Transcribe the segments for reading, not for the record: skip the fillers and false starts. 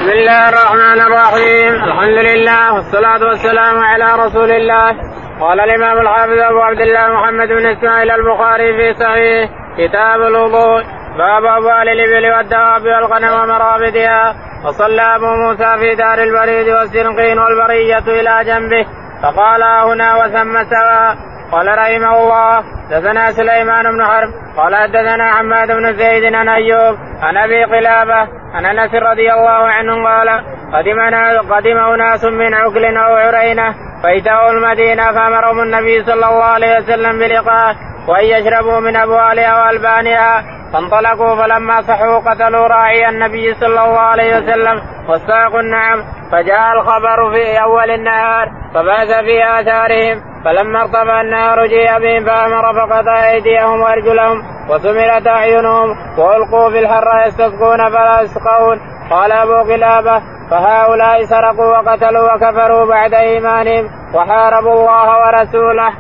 بسم الله الرحمن الرحيم. الحمد لله والصلاة والسلام على رسول الله. قال الإمام الحافظ أبو عبد الله محمد بن إسماعيل البخاري في صحيح كتاب الوضوء باب أبوال الإبل والدواب والغنم ومرابدها. وصلى أبو موسى في دار البريد والسرقين والبرية إلى جنبه فقال هنا وثم سواء. قال رحمه الله حدثنا سليمان بن حرب قال حدثنا حماد بن زيد عن أيوب عن أبي قلابة عن أنس رضي الله عنه قال قدم أناس من عقل أو عرينة فأتوا المدينة فأمرهم النبي صلى الله عليه وسلم بلقاء وأن يشربوا من أبوالها وألبانها فانطلقوا فلما صحوا قتلوا راعي النبي صلى الله عليه وسلم واستاقوا النعم فجاء الخبر في أول النهار فبعث في آثارهم فلما ارتفع النهار جيء بهم فأمر فقطع أيديهم وأرجلهم وسمرت أعينهم وألقوا في الحر يستسقون فلا يسقون. قال أبو قلابة فهؤلاء سرقوا وقتلوا وكفروا بعد إيمانهم وحاربوا الله ورسوله.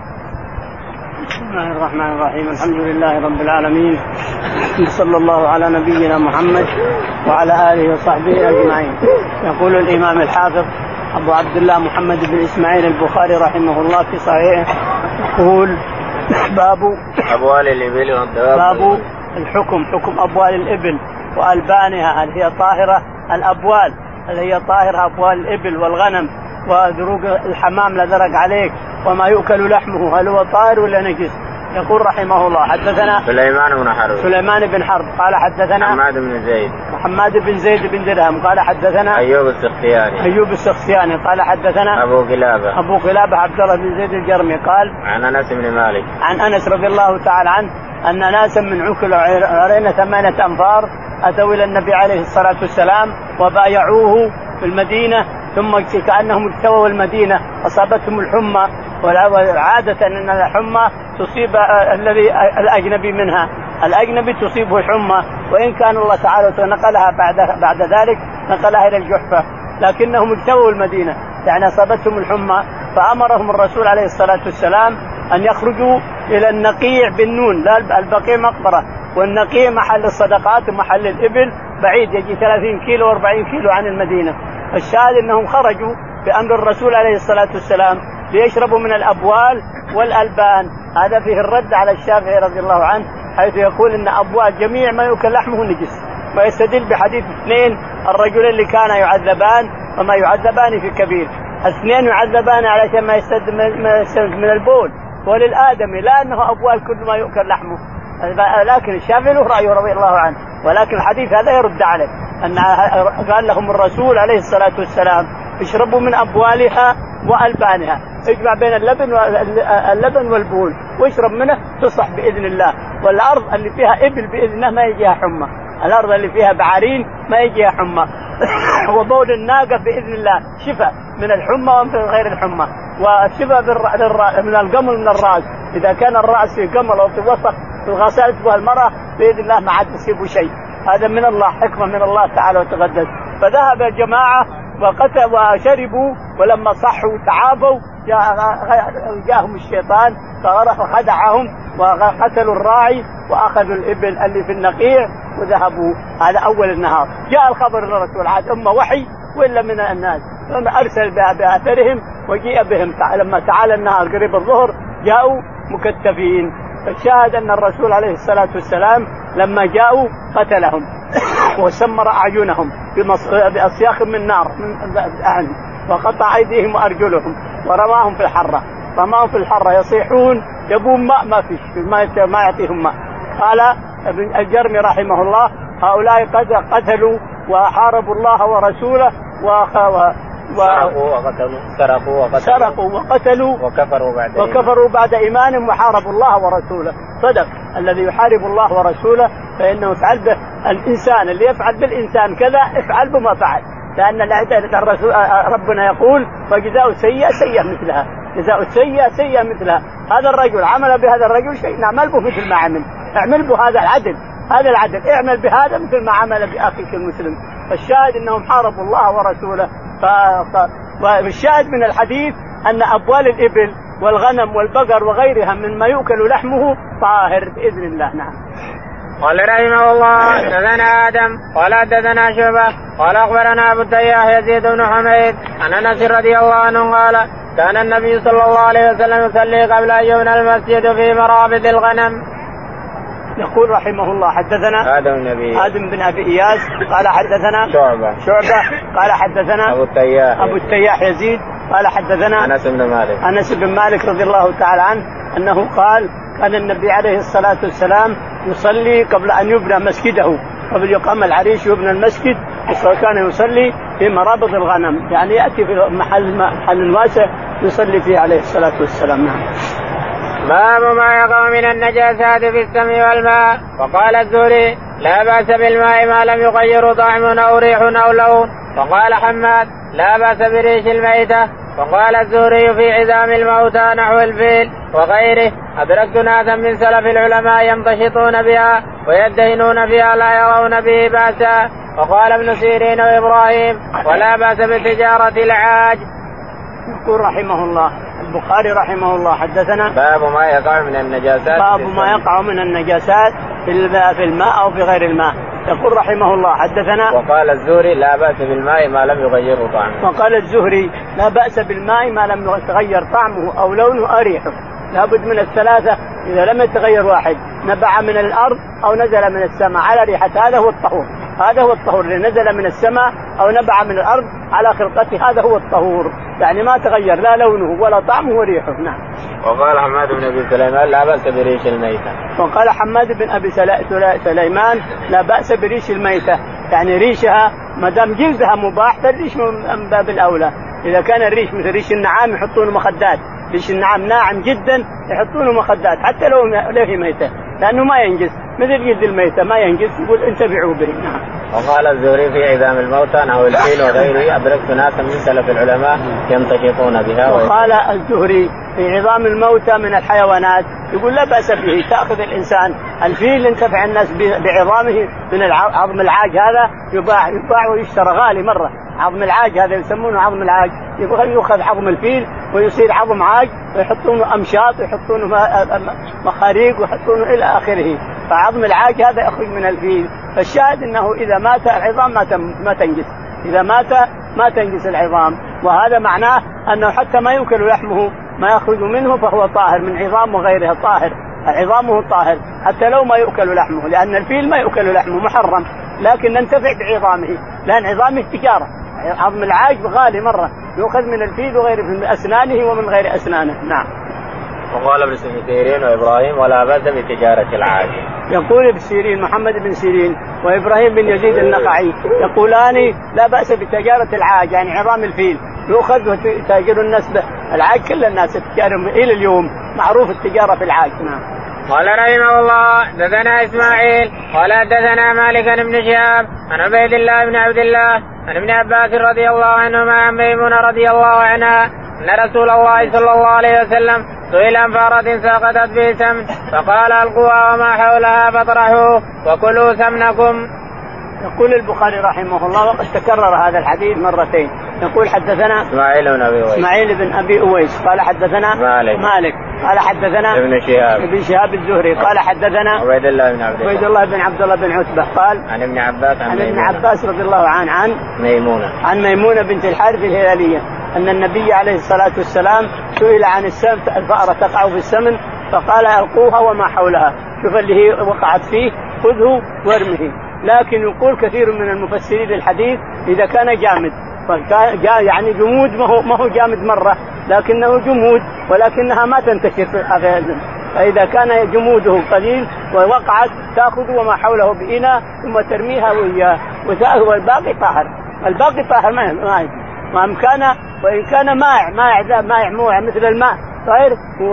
بسم الله الرحمن الرحيم. الحمد لله رب العالمين صلى الله على نبينا محمد وعلى آله وصحبه أجمعين. يقول الإمام الحافظ أبو عبد الله محمد بن إسماعيل البخاري رحمه الله في صحيح يقول باب أبوال الإبل والدواب. باب الحكم حكم أبوال الإبل وألبانها اللي هي طاهرة الأبوال اللي هي طاهرة أبوال الإبل والغنم ودروق الحمام لا درق عليك وما يؤكل لحمه هل هو طاهر ولا نجس. يقول رحمه الله حدثنا سليمان بن حرب قال حدثنا حماد بن زيد بن درهم قال حدثنا أيوب السختياني قال حدثنا أبو قلابة عبد الله بن زيد الجرمي قال عن أنس بن مالك عن أنس رضي الله تعالى عنه أن ناسا من عكل عرينة 8 أنفار أتوا إلى النبي عليه الصلاة والسلام وبايعوه في المدينة ثم كأنهم اجتووا المدينة أصابتهم الحمى وعادة أن الحمى تصيب الذي الأجنبي منها الأجنبي تصيبه الحمى وإن كان الله تعالى نقلها بعد ذلك نقلها إلى الجحفة لكنهم اجتووا المدينة يعني أصابتهم الحمى فأمرهم الرسول عليه الصلاة والسلام أن يخرجوا إلى النقيع بالنون لا البقيع مقبرة والنقيع محل الصدقات ومحل الإبل بعيد يجي 30 كيلو 40 كيلو عن المدينة. الشاهد أنهم خرجوا بأمر الرسول عليه الصلاة والسلام ليشربوا من الأبوال والألبان. هذا فيه الرد على الشافعي رضي الله عنه حيث يقول إن أبوال جميع ما يؤكل لحمه نجس ويستدل بحديث 2 الرجلين اللي كانا يعذبان وما يعذبان في كبير 2 يعذبان علشان ما يستد من البول وللآدمي لا أنه أبوال كل ما يؤكل لحمه. لكن الشافعي له رأيه رضي الله عنه ولكن الحديث هذا يرد عليه أن قال لهم الرسول عليه الصلاة والسلام اشربوا من أبوالها وألبانها اجمع بين اللبن والبول واشرب منه تصح بإذن الله. والأرض اللي فيها إبل بإذن الله ما يجيها حمى الأرض اللي فيها بعارين ما يجيها حمى وبول الناقة بإذن الله شفاء من الحمى ومن غير الحمى والشفاء من القمل من الرأس إذا كان الرأس في قمل أو في وسط في الغسالة تبغى المرأة بإذن الله ما عاد يصيبه شيء. هذا من الله حكمة من الله تعالى وتقدس. فذهب الجماعة وشربوا ولما صحوا تعافوا جاءهم الشيطان فخدعهم وقتلوا الراعي وأخذوا الإبل اللي في النقيع وذهبوا. هذا أول النهار جاء الخبر للرسول عاد أمة وحي وإلا من الناس أرسل بأثرهم وجيء بهم لما تعالى النهار قريب الظهر جاءوا مكتفين. فالشاهد أن الرسول عليه الصلاة والسلام لما جاءوا قتلهم وسمر أعينهم بأصياخ من نار وقطع أيديهم وأرجلهم ورماهم في الحرة يصيحون يبون ماء ما فيش ما يعطيهم ماء. قال ابن الجرمي رحمه الله هؤلاء قتلوا وحاربوا الله ورسوله سرقوا وقتلوا وكفروا بعد إيمانهم وحاربوا الله ورسوله. صدق الذي يحارب الله ورسوله فإنه يفعل به الإنسان اللي يفعل بالإنسان كذا افعل بما فعل لأن الرسول ربنا يقول وجزاء سيئة سيئة مثلها جزاء سيئة مثلها. هذا الرجل عمل بهذا الرجل شيء نعمل به مثل ما عمل اعمل به هذا العدل اعمل بهذا مثل ما عمل بأخيك المسلم. فالشاهد أنهم حاربوا الله ورسوله. والشاهد من الحديث أن أبوال الإبل والغنم والبقر وغيرها مما يؤكل لحمه طاهر بإذن الله. نعم. قال رحمه الله حدثنا آدم قال حدثنا شعبة قال أخبرنا أبو التياح يزيد بن حميد عن أنس رضي الله عنه قال كان النبي صلى الله عليه وسلم يصلي قبل أن يبنى المسجد في مرابض الغنم. يقول رحمه الله حدثنا آدم بن أبي إياس قال حدثنا شعبة قال حدثنا أبو التياح يزيد قال حدثنا أنس بن مالك رضي الله تعالى عنه أنه قال كان النبي عليه الصلاة والسلام يصلي قبل أن يبنى مسجده قبل يقام العريش يبنى المسجد كان يصلي في مرابض الغنم يعني يأتي في محل واسع يصلي فيه عليه الصلاة والسلام. باب ما يقع من النجاسات في السمع والماء. وقال الزهري لا بأس بالماء ما لم يغير طعم أو ريح أو لون. وقال حماد لا بأس بريش الميتة. وقال الزهري في عظام الموتى نحو الفيل وغيره أدركت ناسا من سلف العلماء يمتشطون بها ويدهنون بها لا يرون به بأسا. وقال ابن سيرين وإبراهيم ولا بأس بتجارة العاج. يقول رحمه الله البخاري رحمه الله حدثنا باب ما يقع من النجاسات في الماء أو في غير الماء. يقول رحمه الله حدثنا وقال الزهري لا بأس بالماء ما لم يغير طعمه. وقال الزهري لا بأس بالماء ما لم يتغير طعمه أو لونه أو ريحه. لابد من الثلاثة إذا لم يتغير واحد نبع من الأرض أو نزل من السماء على ريحة هذا هو الطهور اللي نزل من السماء أو نبع من الأرض على خلقته هذا هو الطهور يعني ما تغير لا لونه ولا طعمه وريحه. نعم. وقال حماد بن أبي سليمان لا بأس بريش الميتة. وقال حماد بن أبي سليمان لا بأس بريش الميتة يعني ريشها ما دام جلدها مباح فالريش من باب الأولى. إذا كان الريش مثل ريش النعام يحطون مخدات ريش النعام ناعم جدا يحطونه مخدات حتى لو له ميتة لأنه ما ينجس مثل جلد الميتة ما ينجس يقول انتبعوا به. نعم. وقال الزهري في عظام الموتى نحو الفيل وغيره أدركت ناسا من سلف العلماء يمتشطون بها. وقال الزهري في عظام الموتى من الحيوانات يقول لا بأس به تأخذ الإنسان الفيل ينتفع الناس بعظامه من عظم العاج هذا يباع ويشترى غالي مرة. عظم العاج هذا يسمونه عظم العاج يؤخذ عظم الفيل ويصير عظم عاج ويحطونه أمشاط ويحطونه مخاريق ويحطونه إلى آخره. فعظم العاج هذا يخرج من الفيل. فالشاهد أنه إذا مات العظام ما تنجس إذا مات ما تنجس العظام. وهذا معناه أنه حتى ما يؤكل لحمه ما يخرج منه فهو طاهر من عظام وغيرها طاهر. عظامه طاهر حتى لو ما يؤكل لحمه لأن الفيل ما يؤكل لحمه محرم لكن ننتفع بعظامه لأن عظامه تجارة. عظم العاج غالي مرة يؤخذ من الفيل وغيره من أسنانه ومن غير أسنانه. نعم. وقال ابن سيرين وإبراهيم ولا بأس بتجارة العاج. يقول ابن سيرين محمد بن سيرين وإبراهيم بن يزيد النخعي يقولان لا بأس بتجارة العاج يعني عظام الفيل يؤخذ وتاجر الناس به. العاج كل الناس تجار إلى اليوم معروف التجارة في العاج. نعم. قال رحمه الله حدثنا إسماعيل قال حدثنا مالك بن شهاب عن عبيد الله بن عبد الله عن ابن عباس رضي الله عنهما عن ميمونة رضي الله عنها أن رسول الله صلى الله عليه وسلم سئل عن فارة ساقطت به سمن فقال القوها وما حولها فاطرحوه وكلوا سمنكم. يقول البخاري رحمه الله وقد تكرر هذا الحديث مرتين. يقول حدثنا إسماعيل بن أبي أويس قال حدثنا مالك قال حدثنا ابن شهاب الزهري قال حدثنا عبيد الله بن عبد الله بن عتبة قال عن ابن عباس رضي الله عنه عن ميمونة بنت الحارث الهلالية أن النبي عليه الصلاة والسلام سئل عن الفأرة تقع في السمن فقال ألقوها وما حولها. شوف اللي هي وقعت فيه خذه وارمه. لكن يقول كثير من المفسرين الحديث إذا كان جامد يعني جمود ما هو جامد مرة لكنه جمود ولكنها ما تنتشر في الأذن. فإذا كان جموده قليل ووقعت تأخذ وما حوله بإناء ثم ترميها وإياه والباقي طاهر ما أمكان. وإن كان ماء موع مثل الماء طاهر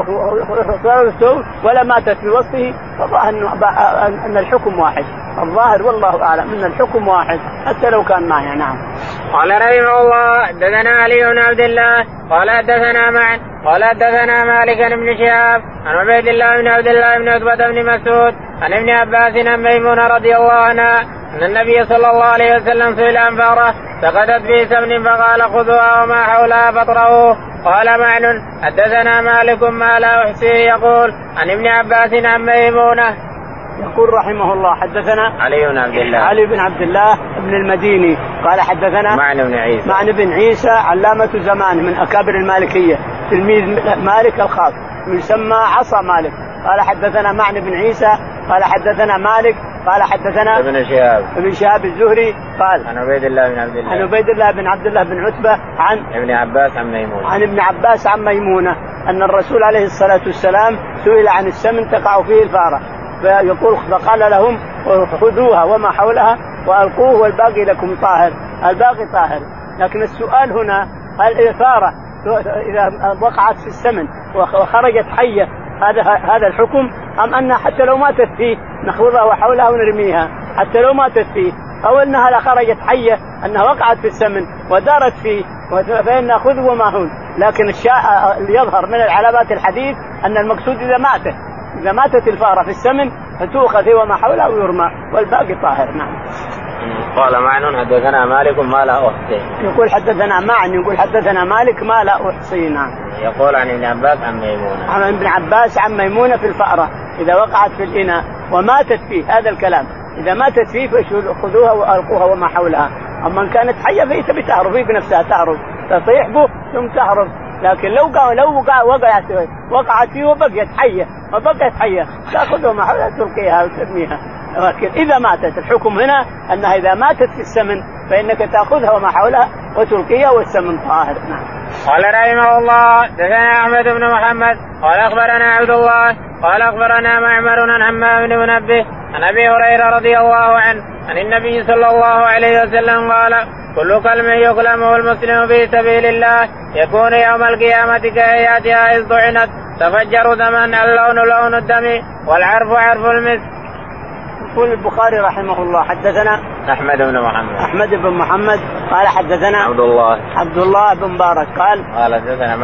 ولا ماتت في وسطه فظاهر أن الحكم واحد. الظاهر والله أعلم أن الحكم واحد حتى لو كان ماء. نعم. قال رحمه الله حدثنا علي بن عبد الله قال حدثنا معن قال حدثنا مالك بن شهاب عن عبيد الله بن عبد الله بن عتبة بن مسعود عن ابن عباس عن ميمونة رضي الله عنها أن النبي صلى الله عليه وسلم سئل عن فأرة سقطت به سمن فقال خذوها وما حولها فاطرحوه. قال معن حدثنا مالك ما لا أحصيه يقول عن ابن عباس عن ميمونة. يقول رحمه الله حدثنا علي بن عبد الله بن المديني قال حدثنا معن بن عيسى علامة زمان من أكابر المالكية تلميذ مالك الخاص يسمى عصا مالك. قال حدثنا معن بن عيسى قال حدثنا مالك قال حدثنا ابن شهاب الزهري قال عن عبيد الله بن عبد الله بن عتبة عن ابن عباس عن ميمونة أن الرسول عليه الصلاة والسلام سئل عن السمن تقع فيه الفارة فيقول فقال لهم خذوها وما حولها وألقوه والباقي لكم طاهر. الباقي طاهر. لكن السؤال هنا هل الفارة إذا وقعت في السمن وخرجت حية هذا الحكم أم أنها حتى لو ماتت فيه نخوضها وحولها ونرميها حتى لو ماتت فيه أو أنها لخرجت حية أنها وقعت في السمن ودارت فيه فإن نأخذه وما هون. لكن اللي يظهر من العلامات الحديث أن المقصود إذا ماتت الفارة في السمن فتؤخذ وما حولها ويرمى والباقي طاهر. نعم. قال معن حدثنا مالك ما لا أحصي. يقول حدثنا معن يقول حدثنا مالك ما لا أحصي. نعم. يقول عن ابن عباس عن ميمونة. عن ابن عباس عن ميمونة في الفأرة إذا وقعت في الإناء وماتت فيه هذا الكلام إذا ماتت فيه فخذوها وألقوها وما حولها. أما إن كانت حية فهي تبي تهرب هي بنفسها تهرب تطيح به ثم تهرب. لكن لو وقعت فيه وبقيت حية تأخذها وما حولها تلقيها وترميها. لكن إذا ماتت الحكم هنا أنها إذا ماتت في السمن فإنك تأخذها وما حولها وتلقيها والسمن طاهر. نعم. قال رحمه الله دثنا أحمد بن محمد قال أخبرنا عبد الله قال أخبرنا معمر عن حمام بن منبه عن أبي هريرة رضي الله عنه عن النبي صلى الله عليه وسلم قال كل كلم يكلمه المسلم في سبيل الله يكون يوم القيامة كهيئتها إذ طعنت تفجر دما اللون لون الدم والعرف عرف المسك. يقول البخاري رحمه الله حدثنا أحمد بن محمد قال حدثنا عبد الله بن مبارك قال حدثنا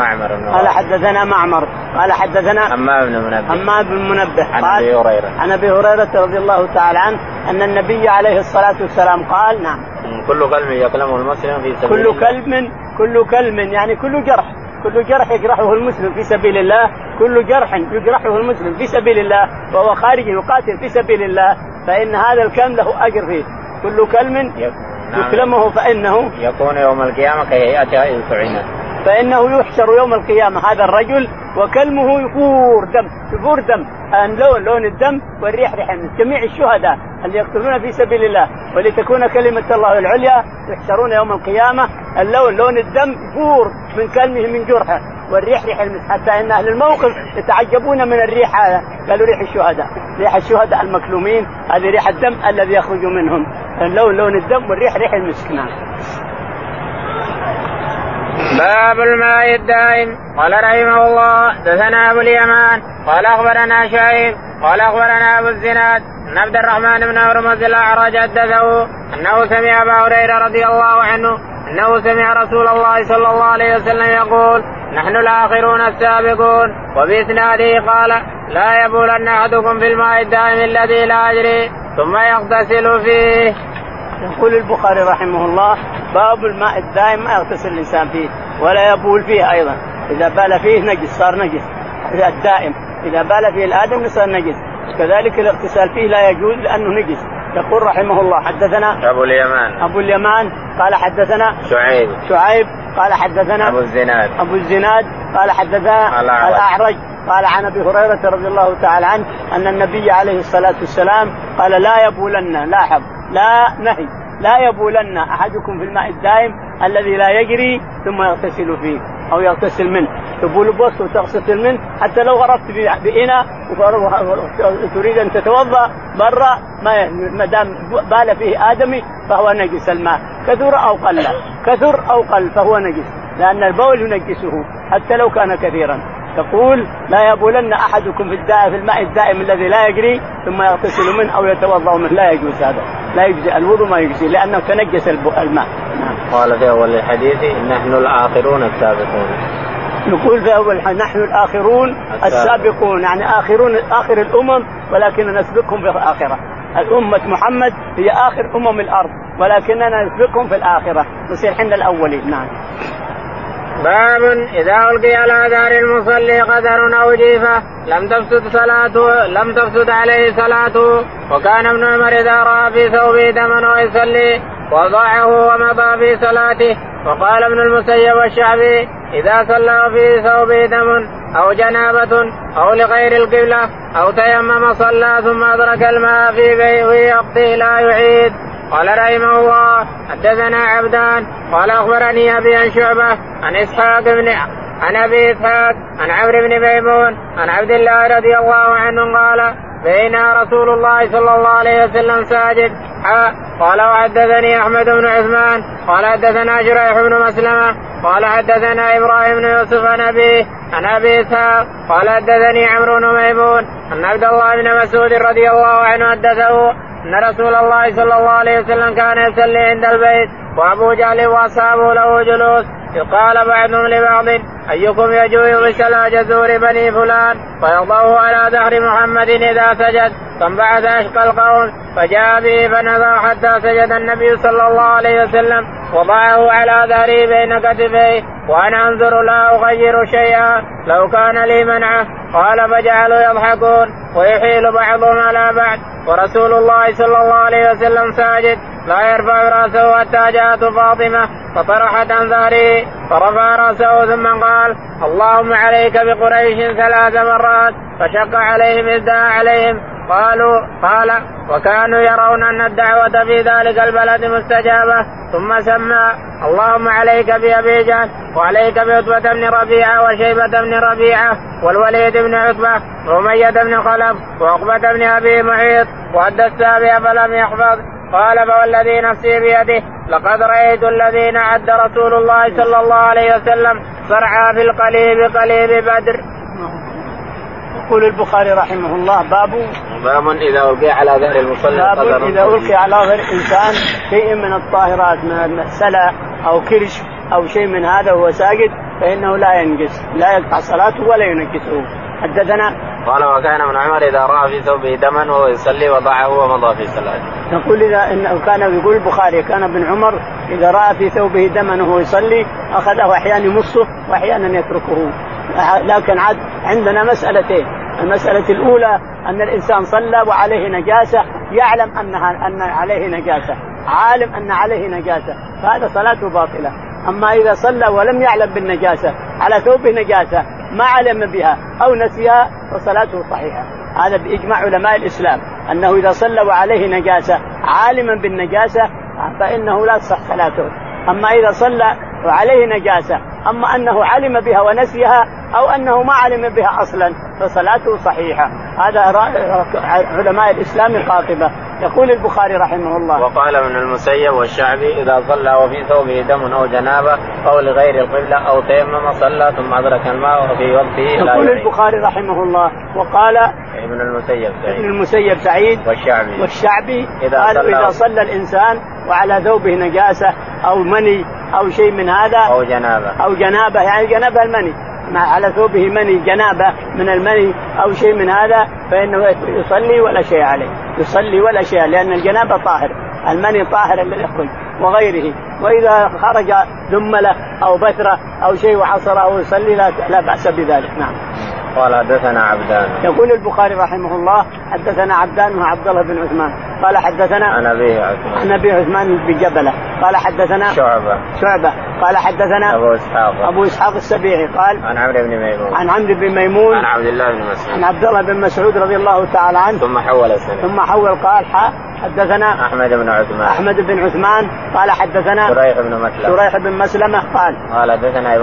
معمر قال حدثنا حمام بن منبه عن أبي هريرة رضي الله تعالى عنه أن النبي عليه الصلاة والسلام قال نعم كل كلم يكلمه المسلم في سبيل الله كل كلم يعني كل جرح يجرحه المسلم في سبيل الله كل جرح يجرحه المسلم في سبيل الله وهو خارج يقاتل في سبيل الله فإن هذا الكلم له أجر فيه. كل كلم يكلمه فإنه يكون يوم القيامة كهيئتها إذ طعنت فإنه يحشر يوم القيامة هذا الرجل وكلمه يفور دم لون الدم والريح ريح جميع الشهداء اللي يقتلون في سبيل الله ولتكون كلمة الله العليا يحشرون يوم القيامة لون الدم يفور من كلمه من جرحه والريح ريح المسك حتى إن أهل الموقف يتعجبون من الريح هذا قالوا ريح الشهداء المكلومين هذه ريح الدم الذي يخرج منهم لون الدم والريح ريح المسك. نعم. باب الماء الدائم. قال رحمه الله دثنا أبو اليمان قال أخبرنا شعيب قال أخبرنا أبو الزناد أن عبد الرحمن بن هرمز الأعرج حدثه أنه سمع أبا هريرة رضي الله عنه أنه سمع رسول الله صلى الله عليه وسلم يقول نحن الآخرون السابقون وبإسناده قال لا يبولن أحدكم في الماء الدائم الذي لا يجري ثم يغتسل فيه. يقول البخاري رحمه الله باب الماء الدائم ما يغتسل الإنسان فيه ولا يبول فيه أيضا إذا بال فيه نجس صار نجس الدائم إذا بال فيه الآدم صار نجس كذلك الاغتسال فيه لا يجوز لأنه نجس. يقول رحمه الله حدثنا أبو اليمان قال حدثنا شعيب قال حدثنا أبو الزناد قال حدثنا الأعرج قال عن أبي هريرة رضي الله تعالى عنه أن النبي عليه الصلاة والسلام قال لا يبولن لاحظ لا نهي لا يبولن أحدكم في الماء الدائم الذي لا يجري ثم يغتسل فيه أو يغتسل منه تبول بوس وتغتسل منه حتى لو غرفت بإناء وتريد أن تتوضأ برا ما دام بال فيه آدمي فهو نجس الماء كثر أو قل فهو نجس لأن البول ينجسه حتى لو كان كثيرا. تقول لا يبولن أحدكم في الماء الدائم الذي لا يجري ثم يغتسل منه أو يتوضأ منه لا يجوز هذا لا يجزي الوضوء ما يجزي لأنه تنجس الماء. قال في أول الحديث نحن الآخرون السابقون. نقول في أول نحن الآخرون السابقون يعني آخر الأمم ولكن نسبقهم في الآخرة. الأمة محمد هي آخر أمم الأرض ولكننا نسبقهم في الآخرة نصير حنا الأولين. نعم. باب إذا ألقي على دار المصلي قدر أو جيفة لم تفسد عليه صلاته. وكان ابن عمر إذا رأى في ثوبه دما ويصلي وضعه ومضى في صلاته. وقال ابن المسيب والشعبي إذا صلى في ثوبه دم أو جنابة أو لغير القبلة أو تيمم صلى ثم أدرك الماء في وقته لا يعيد. قال رحمه الله حدثنا عبدان قال أخبرني أبي عن شعبة عن إسحاق عن أبي إسحاق عن عمرو بن ميمون عن عبد الله رضي الله عنه قال بين رسول الله صلى الله عليه وسلم ساجد. قال وحدثني أحمد بن عثمان قال حدثنا شريح بن مسلمة قال حدثنا إبراهيم بن يوسف عن أبي إسحاق قال حدثني عمرو بن ميمون أن عبد الله بن مسعود رضي الله عنه حدثه أن رسول الله صلى الله عليه وسلم كان يصلي عند البيت وأبو جهل وأصحابه له جلوس. قال بعضهم لبعض أيكم يجوع بسلا جزور بني فلان فيضعه على ظهر محمد إذا سجد. فانبعث أشقى القوم فجاء به فنظر حتى سجد النبي صلى الله عليه وسلم وضعه على ظهره بين كتفيه وأنا أنظر لا أغير شيئا لو كان لي منعه. قال فجعلوا يضحكون ويحيل بعضهم على بعض ورسول الله صلى الله عليه وسلم ساجد لا يرفع رأسه حتى جاءت فاطمة فطرحت عن ظهره فرفع رأسه ثم قال اللهم عليك بقريش 3 مرات فشق عليهم ازداء عليهم. قال وكانوا يرون أن الدعوة في ذلك البلد مستجابة. ثم سمى اللهم عليك بأبي جهل وعليك بعتبة بن ربيعة وشيبة بن ربيعة والوليد بن عتبة وأمية بن خلف وعقبة بن أبي معيط وأدى السابع فلم يحفظ. قال فوالذي نفسي بيده لقد رأيت الذين عد رسول الله صلى الله عليه وسلم صرعى في القليب قليب بدر. يقول البخاري رحمه الله باب إذا ألقي على ظهر المصلي إذا ألقي على ظهر الإنسان شيء من الطاهرات من سلع أو كرش أو شيء من هذا وهو ساجد فإنه لا ينقص لا يقطع صلاته ولا ينقصه. حدثنا قال وكان ابن عمر إذا رأى في ثوبه دما وهو يصلي وضعه ومضى في صلاته. نقول إذا إنه كان يقول البخاري كان ابن عمر إذا رأى في ثوبه دما وهو يصلي أخذه أحيانا يمصه وأحيانا يتركه. لكن عندنا مسألتين. المسألة الأولى أن الإنسان صلى وعليه نجاسة يعلم أن عليه نجاسة عالم أن عليه نجاسة فهذا صلاته باطلة. أما إذا صلى ولم يعلم بالنجاسة على ثوبه نجاسة ما علم بها أو نسيها فصلاته صحيحة. هذا بإجماع علماء الإسلام أنه إذا صلى وعليه نجاسة عالما بالنجاسة فإنه لا تصح صلاته. أما إذا صلى وعليه نجاسة أما أنه علم بها ونسيها أو أنه ما علم بها أصلا فصلاته صحيحة. هذا علماء الإسلام قاطبة. يقول البخاري رحمه الله وقال ابن المسيب والشعبي إذا صلى وفي ثوبه دم أو جنابة أو لغير القبلة أو تيمم صلى ثم أدرك الماء في وقته. يقول البخاري رحمه الله وقال ابن المسيب سعيد والشعبي إذا صلى الإنسان وعلى ثوبه نجاسة أو مني أو شيء من هذا أو جنابة يعني جنابة المني على ثوبه مني جنابة من المني أو شيء من هذا فإنه يصلي ولا شيء عليه يصلي ولا شيء لأن الجنابة طاهر المني طاهر الذي يخرج وغيره. وإذا خرج دملة أو بثرة أو شيء وحصره أو يصلي لا بأس بذلك. نعم. قال حدثنا عبدان. يقول البخاري رحمه الله حدثنا عبدان وعبد الله بن عثمان قال حدثنا عن أبي عثمان بن جبلة قال حدثنا شعبة قال حدثنا أبو إسحاق السبيعي قال عن عمرو بن ميمون عن عبد الله بن مسعود رضي الله تعالى عنه ثم حول قال حدثنا أحمد بن عثمان قال حدثنا شريح بن مسلمة قال حدثنا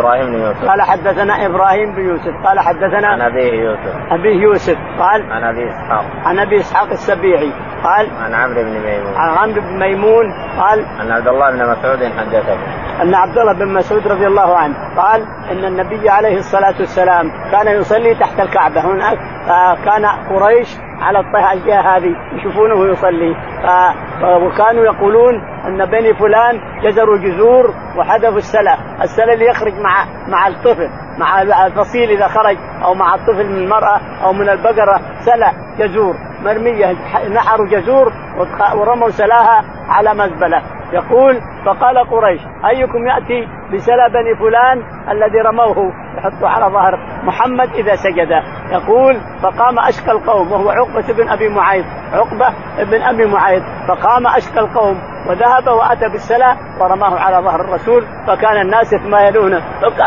إبراهيم بن يوسف قال حدثنا عن أبي يوسف قال عن أبي إسحاق السبيعي قال عن عمرو بن ميمون قال أن عبد الله بن مسعود حدثه أن عبد الله بن مسعود رضي الله عنه قال إن النبي عليه الصلاة والسلام كان يصلي تحت الكعبة. هناك كان قريش على الجهة هذه يشوفونه يصلي وكانوا يقولون أن بني فلان جزروا جزور وحذفوا السلة اللي يخرج مع الطفل مع الفصيل إذا خرج أو مع الطفل من المرأة أو من البقرة سلة جزور مرمية نحروا جزور ورموا سلاها على مزبلة. يقول فقال قريش أيكم يأتي بسلا بني فلان الذي رموه يحطه على ظهر محمد إذا سجد. يقول فقام أشقى القوم وهو عقبة بن أبي معيط، عقبة بن أبي معيط، فقام أشقى القوم وذهب وأتى بالسلاة ورماه على ظهر الرسول، فكان الناس يتمايلون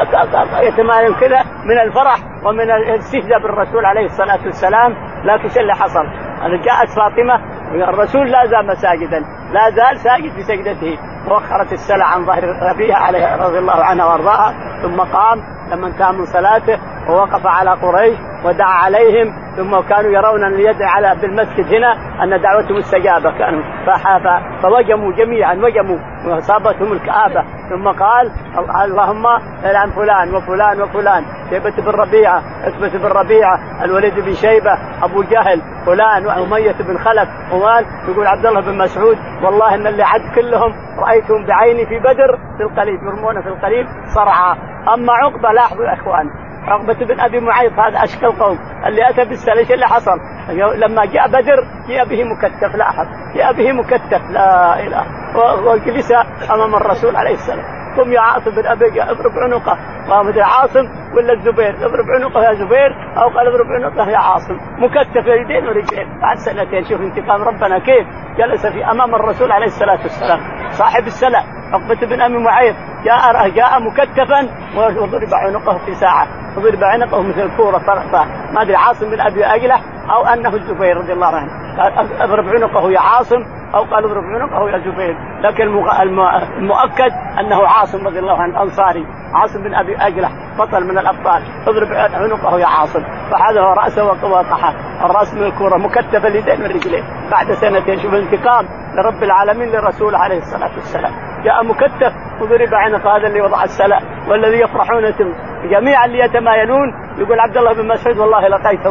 كذا من الفرح ومن الاستهزاء بالرسول عليه الصلاة والسلام. لكن شو اللي حصل؟ جاءت فاطمة والرسول لا زال ساجدا، لا زال ساجد بسجدته، وأخرت السلة عن ظهر ربيعة عليه رضي الله عنها وارضاها، ثم قام لما انتهى من صلاته ووقف على قريش ودعا عليهم، ثم كانوا يرون أن يدعي على بالمسجد هنا أن دعوتهم مستجابة، كانوا فوجموا جميعا، وجموا وأصابتهم الكآبة، ثم قال اللهم العن فلان وفلان وفلان، شيبة بن ربيعة، عتبة بن ربيعة، الوليد بن شيبة، أبو جهل، فلان وأمية بن خلف، ومال يقول عبد الله بن مسعود والله إن اللي عد كلهم رأيتهم بعيني في بدر في القليب يرمون في القليب صرعى. أما عقبة لاحظوا يا إخوان، عقبة بن أبي معيط هذا أشقى القوم اللي أتى بالسلة، اللي حصل لما جاء بدر جاء به مكتف، لاحظ جاء به مكتف لا إله، وجلس أمام الرسول عليه السلام. قم يا عاصم بن أبي اضرب عنقه، قام يا عاصم ولا الزبير اضرب عنقه يا زبير، أو قال اضرب عنقه يا عاصم، مكتف يدين ورجلين. بعد سنتين شوف انتقام ربنا كيف جلس في أمام الرسول عليه الصلاة والسلام صاحب السلة عقبة بن أبي معيط، جاء مكتفا وضرب عنقه في ساعة، وضرب عنقه مثل الكورة طرفه، ما أدري عاصم بن أبي أجلة أو أنه الزبير رضي الله عنه، قال اضرب عنقه يا عاصم أو قال اضرب عنقه يا زبير، لكن المؤكد أنه عاصم رضي الله عنه أنصاري، عاصم بن أبي أجلة بطل من الأبطال، اضرب عنقه يا عاصم، فحذف رأسه وطحه الرأس من الكورة، مكتف اليدين والرجلين. بعد سنتين شوف الانتقام لرب العالمين للرسول عليه الصلاة والسلام، جاء مكتف وضرب عنق هذا اللي وضع السلاء والذي يفرحون جميعا اللي يتمايلون. يقول عبد الله بن مسعود والله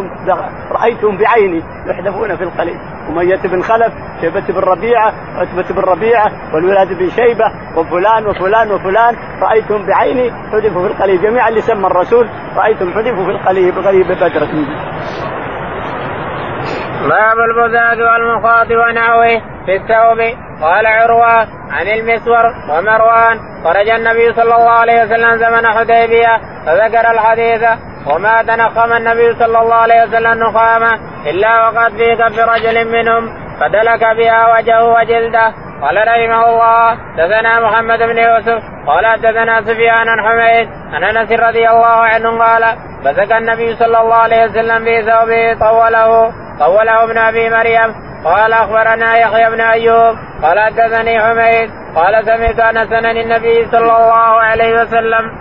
رأيتهم بعيني يحدفون في القليب، أمية بن خلف، شيبة بن ربيعة، عتبة بن ربيعة، والولاد بن شيبة، وفلان وفلان وفلان، رأيتهم بعيني حدفوا في القليب، جميعا اللي سمى الرسول رأيتهم حدفوا في القليب غريب بدر. باب البزاز والمخاط ونحوه في الثوب. قال عروة عن المسور ومروان خرج النبي صلى الله عليه وسلم زمن حديبية فذكر الحديث وما تنخم النبي صلى الله عليه وسلم نخامة إلا وقد في كف رجل منهم فدلك بها وجهه وجلده. قال رحمه الله حدثنا محمد بن يوسف قال حدثنا سفيان عن حميد عن انس رضي الله عنه قال بزك النبي صلى الله عليه وسلم في ثوبه طوله ابن ابي مريم. قال اخبرنا يحيى بن ايوب قال حدثني حميد قال سمعت انس عن النبي صلى الله عليه وسلم.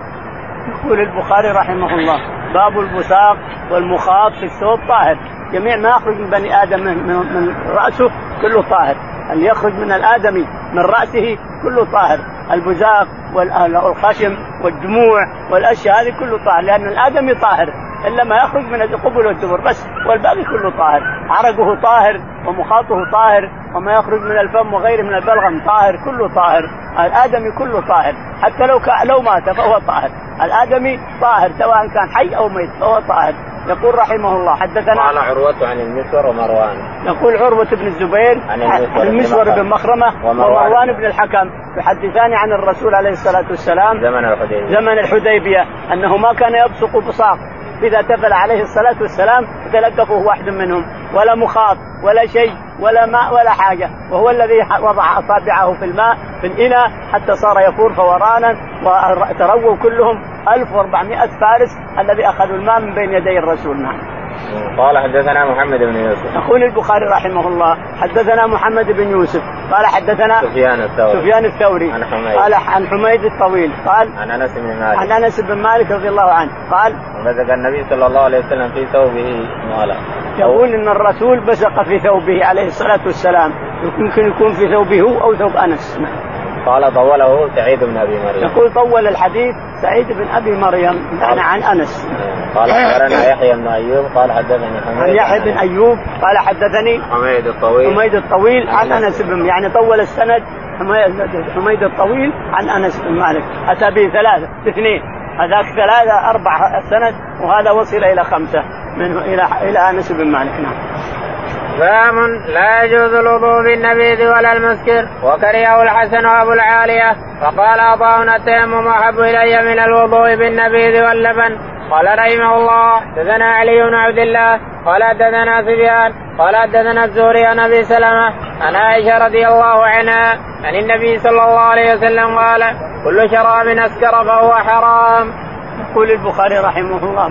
يقول البخاري رحمه الله باب البساق والمخاط في الثوب طاهر، جميع ما يخرج من بني ادم من راسه كله طاهر، اللي يخرج من الآدمي من رأسه كله طاهر، البزاق والخشم والدموع والأشياء هذه كله طاهر، لأن الآدمي طاهر إلا ما يخرج من القبل والدبر بس، والباقي كله طاهر، عرقه طاهر ومخاطه طاهر، وما يخرج من الفم وغيره من البلغم طاهر، كله طاهر، الآدمي كله طاهر، حتى لو مات فهو طاهر، الآدمي طاهر سواء كان حي أو ميت فهو طاهر. يقول رحمه الله حدثنا قال عروة عن المسور ومروان، يقول عروة بن الزبير عن المسور بن مخرمة ومروان بن الحكم يحدثان عن الرسول عليه الصلاة والسلام زمن الحديبية أنه ما كان يبصق بصاق، إذا تفل عليه الصلاة والسلام تلقفه واحد منهم، ولا مخاط ولا شيء ولا ماء ولا حاجة، وهو الذي وضع أصابعه في الماء في الإناء حتى صار يفور فورانا، وترووا كلهم 1400 فارس الذي أخذوا الماء من بين يدي الرسول. قال حدثنا محمد بن يوسف. يقول البخاري رحمه الله حدثنا محمد بن يوسف قال حدثنا سفيان الثوري قال عن حميد الطويل قال عن أنس بن مالك رضي الله عنه قال بزق النبي صلى الله عليه وسلم في ثوبه مالا. يقول إن الرسول بزق في ثوبه عليه الصلاة والسلام، يمكن يكون في ثوبه أو ثوب أنس. قال طوله سعيد بن أبي مريم. يقول طول الحديث سعيد بن أبي مريم يعني عن أنس. قال أخبرنا يحيى بن أيوب قال حدثني حميد. عن يحيى بن أيوب قال حدثني حميد الطويل عن أنس بن، يعني طول السند حميد الطويل عن أنس بن مالك، أتى به 3 2، هذاك 3 4 السند، وهذا وصل إلى 5 منه إلى أنس بن مالك. نعم. باب لا يجوز الوضوء بالنبيذ ولا المسكر وكرهه الحسن وابو العالية وقال عطاء التيمم احب الي من الوضوء بالنبيذ واللبن. قال رحمه الله حدثنا علي بن عبد الله قال حدثنا سفيان قال حدثنا الزهري عن ابي سلمة عن عائشة رضي الله عنها عن النبي صلى الله عليه وسلم قال كل شراب اسكر فهو حرام. يقول البخاري رحمه الله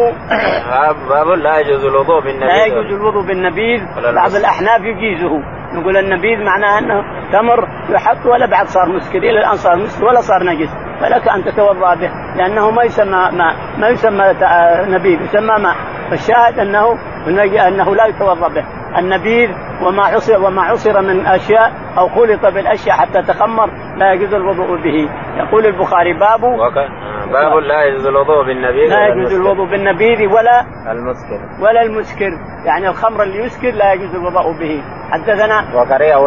باب لا يجوز الوضوء بالنبيذ. لا يجوز الوضوء بالنبيذ. بعض الأحناف يجيزه، نقول النبيذ معناه أنه تمر يحط ولا بعد صار مسكر، إلى الآن صار مسكر ولا صار نجس، فلك أن تتوضأ به لأنه ما يسمى ماء، ما يسمى نبيذ، يسمى ماء. فالشاهد أنه لا يتوضأ به. النبيذ وما عصر من أشياء أو خلط بالأشياء حتى تخمر لا يجوز الوضوء به. يقول البخاري باب لا يجوز الوضوء بالنبيذ، لا يجوز الوضوء بالنبيذ ولا المسكر، يعني الخمر اللي يسكر لا يجوز الوضوء به. حدثنا وكرهه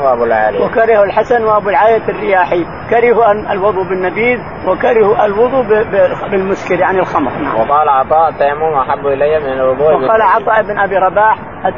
الحسن وابو العالية الرياحي، كرهوا الوضوء بالنبيذ وكرهوا الوضوء بالمسكر يعني الخمر. نعم. وقال عطاء التيمم احب الي من الوضوء. وقال عطاء بن ابي رباح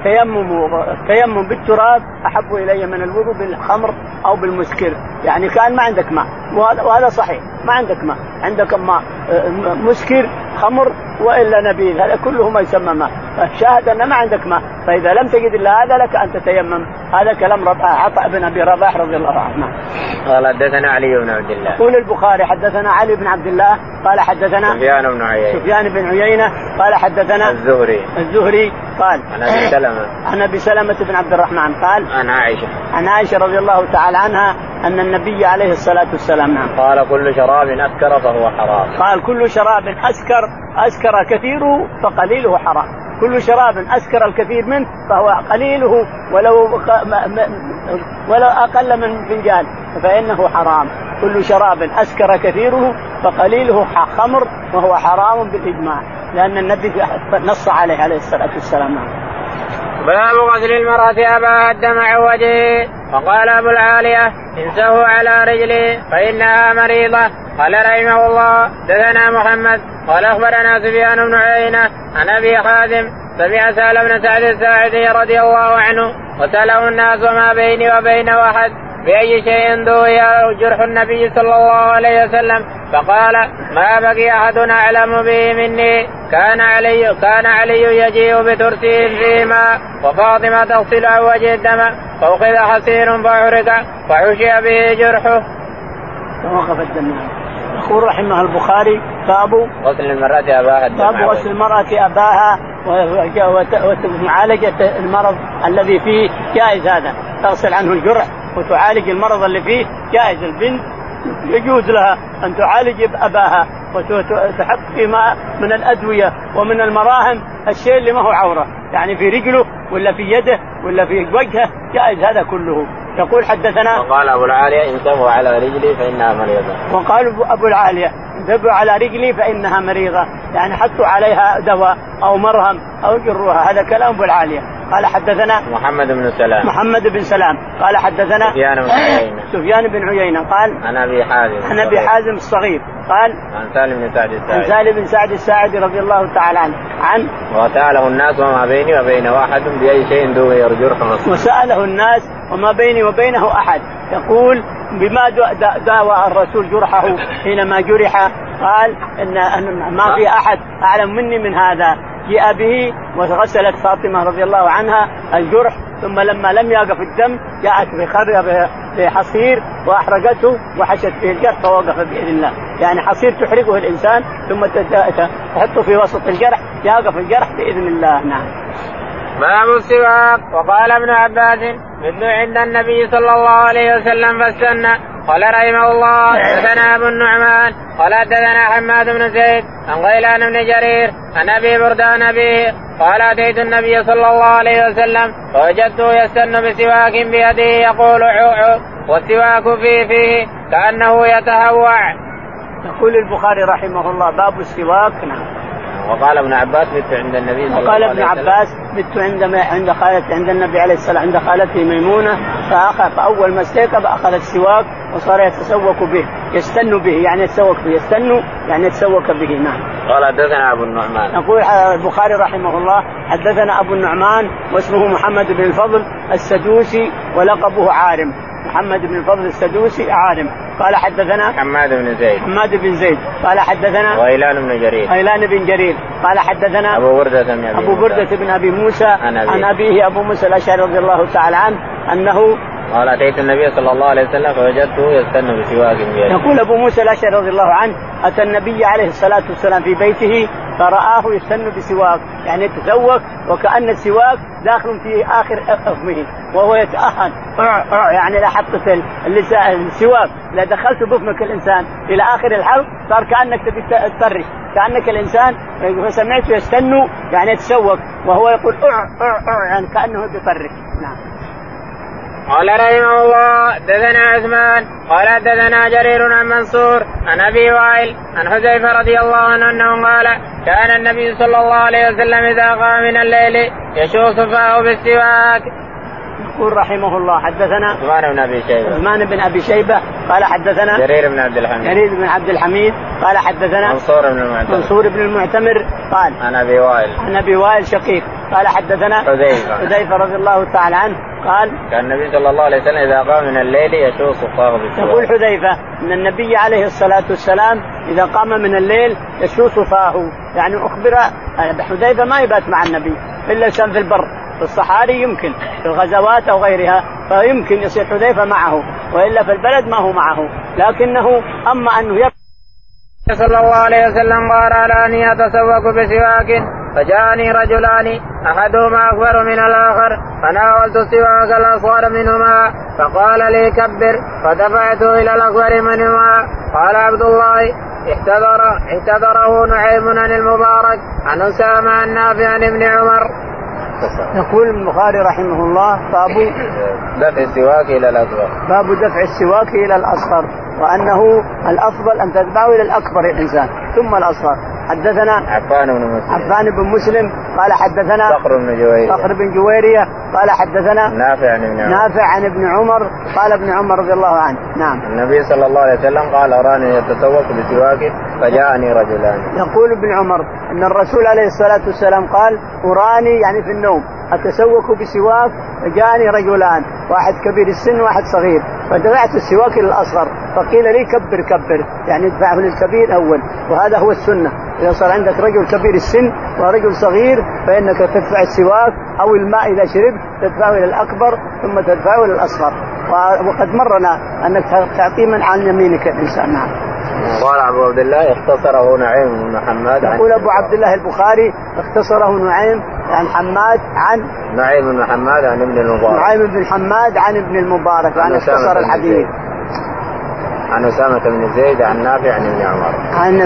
التيمم بالتراب احب الي من الوضوء بالخمر او بالمسكر، يعني كان ما عندك ماء، وهذا صحيح، ما عندك ماء، عندك ماء مسكر خمر والا نبيذ، هذا كله ما يسمى ماء. فالشاهد ان ما عندك ماء، فاذا لم تجد الا هذا لك ان تتيمم. هذا كلام عطاء بن ابي رباح رضي الله عنه. قال حدثنا علي بن عبد الله. يقول البخاري حدثنا علي بن عبد الله قال حدثنا سفيان بن عيينة قال حدثنا الزهري قال عن ابي سلمة بن عبد الرحمن قال عن عائشة رضي الله تعالى عنها أن النبي عليه الصلاة والسلام قال كل شراب أسكر فهو حرام. قال كل شراب أسكر كثيره فقليله حرام. كل شراب أسكر الكثير منه فهو قليله ولو أقل من فنجان فإنه حرام. كل شراب أسكر كثيره فقليله خمر وهو حرام بالإجماع، لأن النبي نص عليه الصلاة والسلام. باب غسل المرأة أباها الدم عن وجهه. وقال أبو العالية انسه على رجلي فإنها مريضة. قال رحمه الله دثنا محمد قال أخبرنا سفيان بن عيينة عن أبي حازم سمع سهل بن سعد الساعدي رضي الله عنه وسأله الناس وما بيني وبين أحد بأي شيء دوي جرح النبي صلى الله عليه وسلم، فقال ما بقي أحد أعلم به مني. كان علي يجيء بترسيه في ماء وفاطمة تغسل عن وجه الدم فأخذ حصير فحرق فحشي به جرحه. وقف الدم. يقول رحمه البخاري باب غسل المرأة أباها ومعالجة المرض الذي فيه جائز، هذا تغسل عنه الجرح وتعالج المرض اللي فيه جائز. البنت يجوز لها أن تعالج أباها وتحط في ماء من الأدوية ومن المراهم الشيء اللي ما هو عورة، يعني في رجله ولا في يده ولا في وجهه جائز هذا كله. يقول حدثنا وقال أبو العالية انتبهوا على رجلي فإنها مريضة. وقال أبو العالية انتبهوا على رجلي فإنها مريضة، يعني حطوا عليها دواء أو مرهم أو جروها. هذا كلام أبو العالية. قال حدثنا محمد بن سلام قال حدثنا سفيان بن عيينة قال عن أبي حازم الصغير قال عن سالم بن سعد الساعدي رضي الله تعالى عنه وسأله الناس وما بيني وبينه أحد بأي شيء دوي جرحه. وسأله الناس وما بيني وبينه أحد، يقول بما داوى الرسول جرحه حينما جرح، قال إن ما في أحد أعلم مني من هذا. جاء به وغسلت فاطمة رضي الله عنها الجرح، ثم لما لم يقف الدم جاءت بخرج بحصير وأحرقته وحشت به الجرح فوقف بإذن الله. يعني حصير تحرقه الإنسان ثم تحطه في وسط الجرح يقف الجرح بإذن الله. نعم. باب السواك. وقال ابن عباس مثل عند النبي صلى الله عليه وسلم فاستنى. قال رحمه الله حدثنا أبو النعمان قال حدثنا حماد بن زيد عن غيلان بن جرير عن أبي بردان أبيه قال أتيت النبي صلى الله عليه وسلم فوجدته يستن بسواك بيده يقول عوع والسواك فيه كأنه يتهوع. يقول البخاري رحمه الله باب السواك. نعم. وقال ابن عباس مت عند النبي صلى الله عليه وسلم. وقال ابن عباس مت عند النبي عليه السلام عند خالته ميمونة، فأول ما استيقظ أخذ السواك وصار يتسوق به، يستن به يعني يتسوق به، يستن يعني يتسوق به. نعم. قال حدثنا أبو النعمان. يقول البخاري رحمه الله حدثنا أبو النعمان واسمه محمد بن الفضل السدوسي ولقبه عارم، محمد بن الفضل السدوسي عارم. قال حدثنا حماد بن زيد قال حدثنا غيلان بن جرير قال حدثنا أبو بردة بن أبي موسى عن أبيه أبو موسى الأشعري رضي الله تعالى عنه أنه قال أتيت النبي صلى الله عليه وسلم فوجدته يستن بسواك بيده. يقول أبو موسى الأشعري رضي الله عنه أتى النبي عليه الصلاة والسلام في بيته فرآه يستن بسواك، يعني يتسوق وكأن السواك داخل في آخر أفمه وهو يتأهن يعني لا حطت السواك لا دخلت بفمك الإنسان إلى آخر الحلق صار كأنك تبي تطرش، كأنك الإنسان فسمعته يستن يعني يتسوق وهو يقول يعني كأنه يطرش. نعم. قال رحمه الله دثنا عثمان قال دثنا جرير عن منصور عن أبي وائل عن حذيفة رضي الله عنه أنه قال كان النبي صلى الله عليه وسلم إذا قام من الليل يشوص فاه بالسواك. يقول رحمه الله حدثنا عثمان بن أبي شيبة قال حدثنا جرير بن عبد الحميد قال حدثنا منصور بن المعتمر قال عن أبي وائل شقيق قال حدثنا حذيفة رضي الله تعالى عنه قال كان النبي صلى الله عليه وسلم إذا قام من الليل يشوص فاه بالسواك. يقول حذيفة أن النبي عليه الصلاة والسلام إذا قام من الليل يشوص فاه، يعني أخبر حذيفة ما يبات مع النبي إلا كان في البر في الصحاري يمكن في الغزوات أو غيرها فيمكن يصير حذيفة معه، وإلا في البلد ما هو معه، لكنه أما أنه صلى الله عليه وسلم قال على أن يتسوق بسواك فجاءني رجلان أحدهما أكبر من الآخر فناولت السواك الأصغر منهما فقال لي كبر فدفعته إلى الأكبر منهما. قال عبد الله احتضره نعيم عن المبارك عن أسامة عن نافع عن ابن عمر. يقول البخاري رحمه الله باب دفع السواك إلى الأصغر وأنه الأفضل أن تتبعه إلى الأكبر الإنسان ثم الأصغر. حدثنا عفان بن مسلم قال حدثنا صخر بن جويرية قال حدثنا نافع عن ابن عمر قال ابن عمر رضي الله عنه. نعم. النبي صلى الله عليه وسلم قال أراني يتسوق بسواك فجاءني رجلان. يقول ابن عمر أن الرسول عليه الصلاة والسلام قال أراني يعني في النوم أتسوق بسواك فجاءني رجلان، واحد كبير السن واحد صغير، فدفعت السواك للأصغر فقيل لي كبر يعني ادفعه للكبير أول، وهذا هو السنة. إذا صار عندك رجل كبير السن ورجل صغير فإنك تدفع السواك أو الماء إذا شربت تدفعه إلى الأكبر ثم تدفعه إلى الأصغر، وقد مرنا أنك تعطي من عن يمينك الإنسان. نعم. قال أبو عبد الله اختصره نعيم بن حماد. يقول أبو عبد الله البخاري اختصره نعيم عن حماد عن نعيم بن حماد عن ابن المبارك يعني اختصر الحديث عن أسامة بن زيد عن نافع عن ابن عمر عن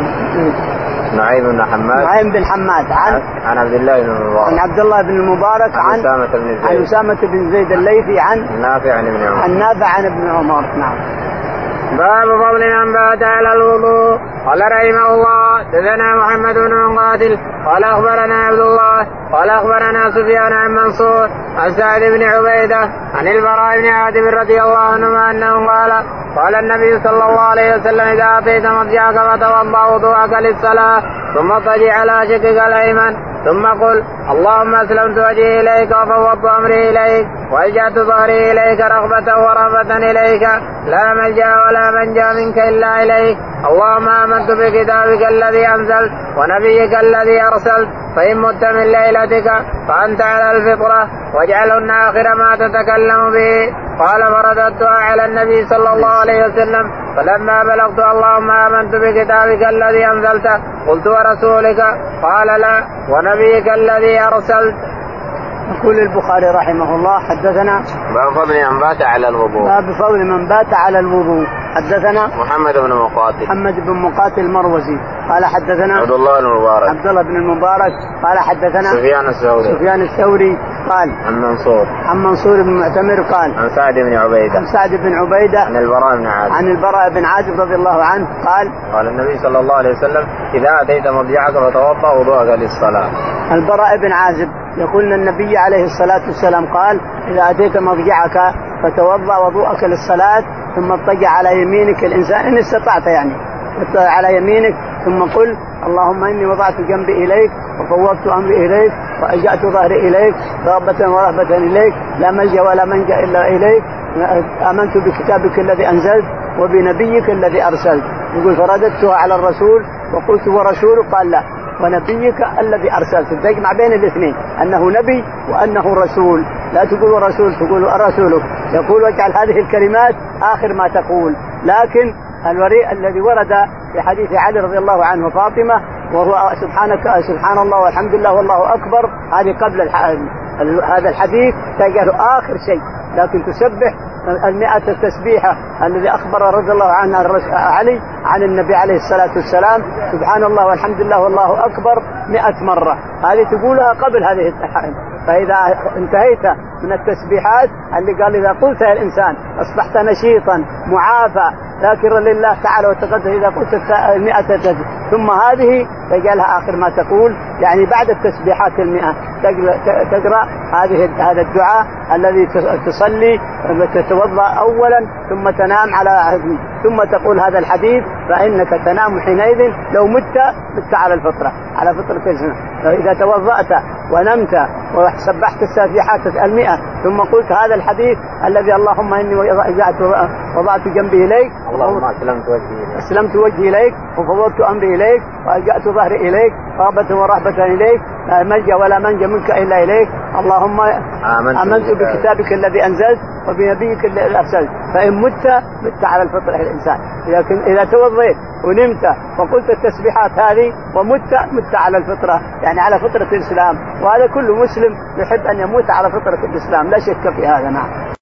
نعيم بن حماد عن عبد الله بن المبارك عن أسامة بن زيد الليثي عن نافع عن ابن عمر. نعم. باب فضل من بات على الوضوء. قال رحمه الله دثنا محمد بن مقاتل قال أخبرنا عبد الله قال أخبرنا سفيان عن منصور عن سعد بن عبيدة عن البراء بن عازب رضي الله عنهما أنه قال النبي صلى الله عليه وسلم إذا أتيت مضجعك فتوضأ وضوءك للصلاة ثم اضطجع على شقك الأيمن ثم قل اللهم أسلمت وجهي إليك وفوضت أمري إليك وألجأت ظهري إليك رغبة ورهبة إليك لا ملجأ ولا منجا منك إلا إليك. اللهم آمنت بكتابك الذي أنزلت ونبيك الذي أرسلت فإن مت من ليلتك فأنت على الفطرة واجعلهن آخر ما تتكلم به. قال فرددتها على النبي صلى الله عليه وسلم فلما بلغت اللهم آمنت بكتابك الذي أنزلت قلت ورسولك قال لا ونبيك الذي أرسلت. يقول البخاري رحمه الله حدثنا باب فضل من بات على الوضوء. حدثنا محمد بن مقاتل المروزي قال حدثنا عبد الله بن المبارك قال حدثنا سفيان الثوري قال عن منصور بن معتمر قال عن سعد بن عبيدة عن البراء بن عازب رضي الله عنه قال النبي صلى الله عليه وسلم إذا أتيت مضجعك فتوضأ وضوءك للصلاة. البراء بن عازب يقول أن النبي عليه الصلاة والسلام قال إذا أتيت مضجعك فتوضأ وضوءك للصلاة ثم اضطجع على يمينك الإنسان إن استطعت يعني اضطجع على يمينك ثم قل اللهم إني وضعت جنبي إليك وفوضت أمري إليك وألجأت ظهري إليك رغبة ورهبة إليك لا ملجأ ولا منجأ إلا إليك آمنت بكتابك الذي أنزلت وبنبيك الذي أرسلت. يقول فرددتها على الرسول وقلت ورسوله قال لا ونبيك الذي أرسلت. تجمع بين الاثنين أنه نبي وأنه رسول. لا تقول ورسول تقول رسولك. يقول واجعل هذه الكلمات آخر ما تقول. لكن الذي ورد في حديث علي رضي الله عنه وفاطمة وهو سبحان الله والحمد لله والله أكبر هذه قبل هذا الحديث تجعل آخر شيء. لكن تسبح 100 التسبيحة الذي أخبر رضي الله عنه علي عن النبي عليه الصلاة والسلام سبحان الله والحمد لله والله أكبر 100 مرة. هذه تقولها قبل هذه التحريم. فإذا انتهيت من التسبيحات اللي قال إذا قلتها الإنسان أصبحت نشيطا معافى ذاكرا لله تعالى وتقدس. إذا قلت 100 ثم هذه تجعلها آخر ما تقول يعني بعد التسبيحات 100 تقرأ هذا الدعاء الذي تصلي تتوضأ أولا ثم تنام على ثم تقول هذا الحديث فإنك تنام حينئذ لو مت على الفطرة على فطرة السنة. إذا توضأت ونمت وسبحت التسبيحات 100 ثم قلت هذا الحديث الذي اللهم إني وضعت جنبي إليك اللهم أسلمت وجهي إليك وفوضت أمري إليك وألجأت ظهري إليك رغبة ورهبة إليك لا ملجأ ولا منجأ منك إلا إليك. اللهم آمنت بكتابك الذي أنزلت وبنبيك الذي أرسلت. فإن مت على الفطرة الإنسان. لكن إذا توضيت ونمت وقلت التسبيحات هذه ومت على الفطرة يعني على فطرة الإسلام. وهذا كل مسلم يحب أن يموت على فطرة الإسلام لا شك في هذا. نعم.